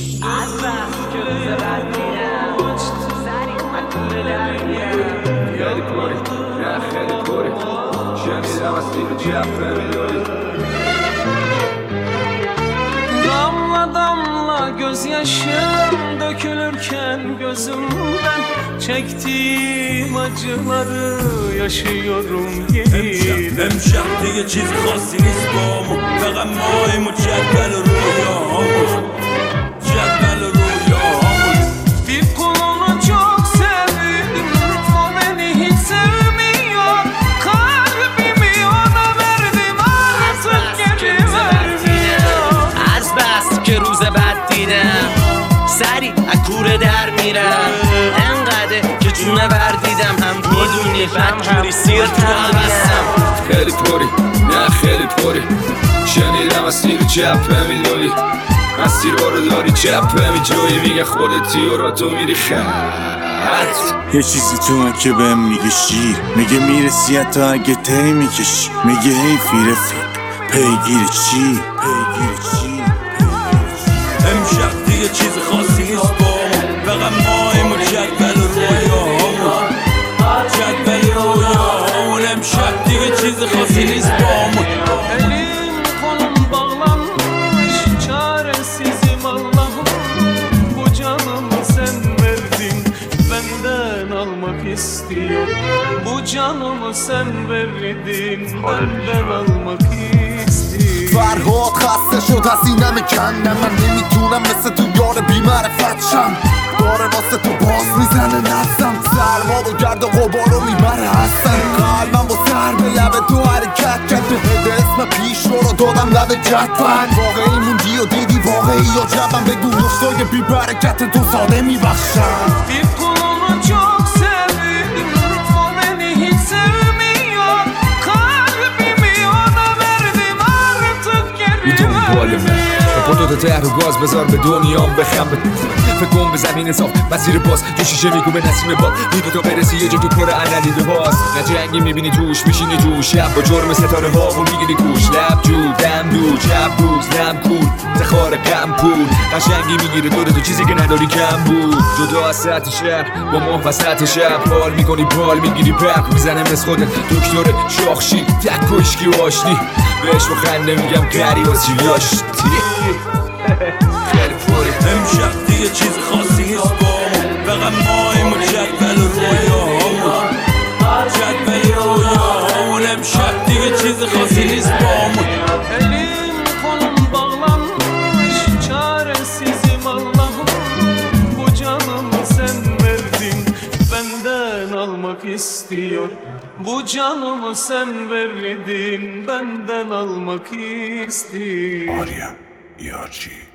از بس که روز بعد میرم سریع مکونه در میرم خیلی پری نه خیلی پری شنیدم از تیر جفه میداری Damla damla gözyaşım dökülürken gözümden çektiğim acıları yaşıyorum yeniden. امشب دیگه چیز خاصی نیست بامون فقط ماهیم و جدول رویاهامون جدول رویاهامون Bir kulunu çok sevdim o beni hiç sevmiyor kalbimi ona verdim artık geri vermiyor. از بس که روز بعد دیدم سریع از کوره در میرم انقدر که جونه بردیدم هم میدونی بدجوری سیر تو هستم خیلی پری نه خیلی پری شنیدم از تیر جفه میداری از تیر بارو داری جفه میجوی میگه خودتی و را تو میری خط یه چیزی تو من که بهم میگه شیر میگه میرسی حتی اگه تی میکشی میگه حیفی رفیق پیگیر چی پیگیر چی امشب دیگه چیز خاصی نیست بامون فقط ماهیم و جدول رویاهامون جدول رویاهامون امشب دیگه چیز خاصی نیست بامون Elim kolum bağlanmış çaresizim Allah'ım bu canımı sen verdin benden almak istiyor bu canımı sen verdin benden almak istiyor فرهاد خسته شد از این همه کنده من نمیتونم مثل تو یار بیمعرفت شم داره واسه تو باز میزنه نفسم سرما و گرد و غبارو میبره هستن قلبم با سر به لب تو حرکت کرد به هده اسم پیش رو دادم لب جدول واقعی موندی و دیدی واقعی یا جبم بگو نشتای بی برکت تو ساده میبخشم Bir kulunu çok sevdim o beni hiç sevmiyor kalbimi ona verdim artık geri میدونی بالمه پتوت ته رو گاز بذار به دنیام بخم فکر کن به زمین صاف مسیر باز تو شیشه میگو به نسیم باد میدو تا برسی یه جا تو پر ندیده باز نه جنگی میبینی توش میشینی تو شب با جرم ستاره ها و میگیری کوش لب جو دم دو شب روز نم کور تخار غم پول قشنگی میگیره دور تو چیزی که نداری کم بود جدا از سطح شهر با ماه وسط شب حال میکنی بال میگیری برق میزنه مثل خودت دکتر شاخشی تک و اشکی و آشنی بهش بخنده میگم گری واسه یاشتی خیلی پری امشب دیگه چیز خاصی نیست بامون فقط ماهیم و جدول رویاهامون جدول رویاهامون امشب دیگه چیز خاصی نیست بامون Elim kolum bağlanmış çaresizim Allah'ım bu canımı sen verdin benden almak istiyor bu canımı sen verdin benden almak istiyor آریا یارچی